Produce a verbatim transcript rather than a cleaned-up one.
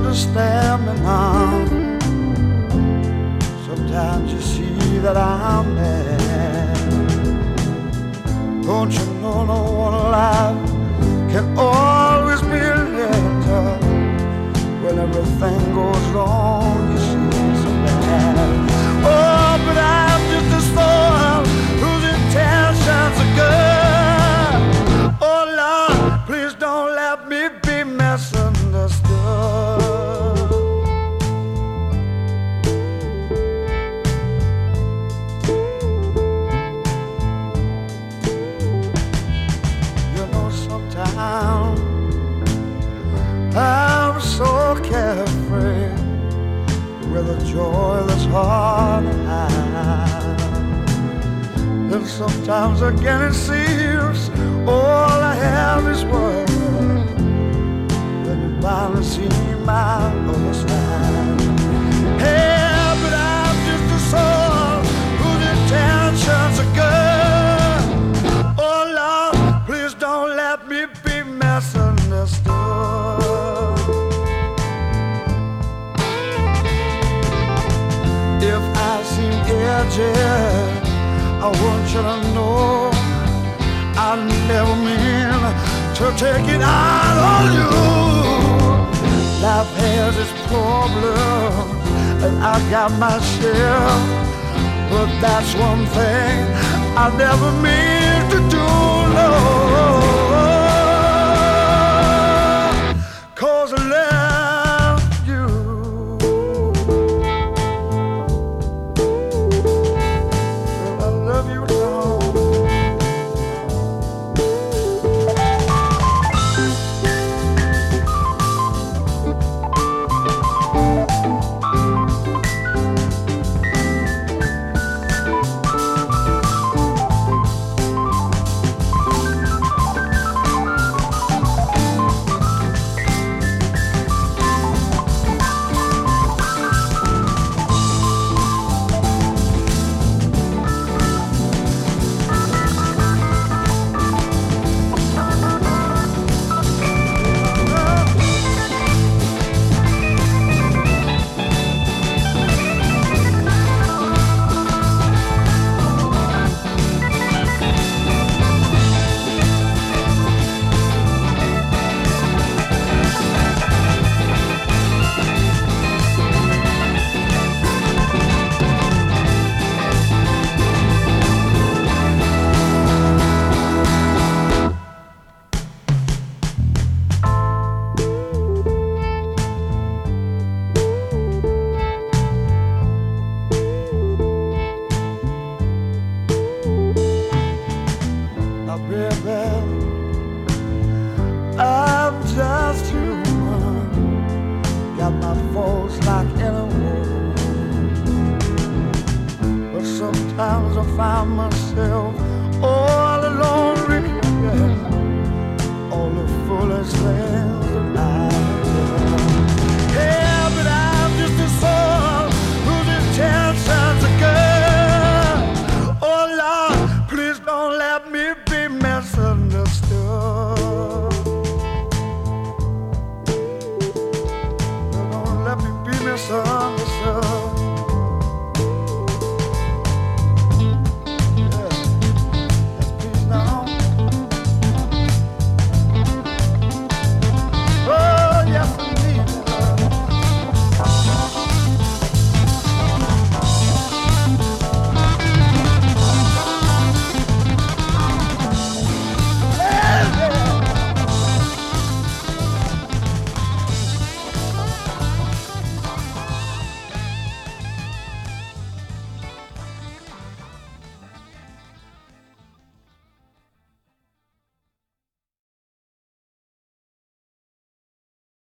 understand me now. Sometimes you see that I'm mad. Don't you know no one alive can always be a little. When everything goes wrong, you see so bad. Oh, but I'm just a soul whose intentions are good. Oh, Lord, please don't let me be misunderstood. You know, sometimes I'm so carefree with a joy that's hard to hide. And sometimes again it seems all I have is worry. Then you finally see my other side. Hey, but I'm just a soul whose intentions are good. Oh Lord, please don't let me be misunderstood. If I seem edgy, I want you to know I never mean to take it out on you. Life has its problems, and I got my share. But that's one thing I never mean to do, no. 'Cause I love you. I love you, Lord. I'm just human, got my faults like anyone. But sometimes I find myself all alone, regretting all the foolish things that I